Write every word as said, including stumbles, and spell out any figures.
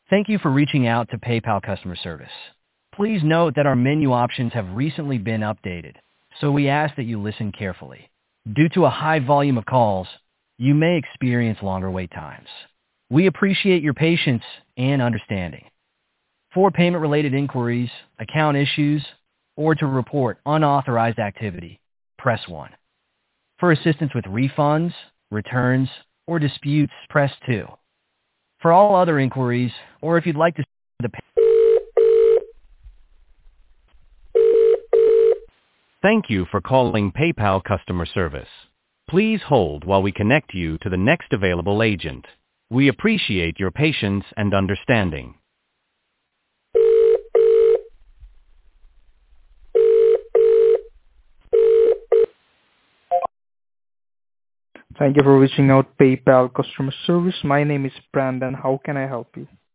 Thank you for reaching out to PayPal customer service. Please note that our menu options have recently been updated, so we ask that you listen carefully. Due to a high volume of calls, you may experience longer wait times. We appreciate your patience and understanding. For payment-related inquiries, account issues, or to report unauthorized activity, press one. For assistance with refunds, returns, or disputes, press two. For all other inquiries, or if you'd like to the Thank you for calling PayPal customer service. Please hold while we connect you to the next available agent. We appreciate your patience and understanding. Thank you for reaching out PayPal customer service. My name is Brandon. How can I help you?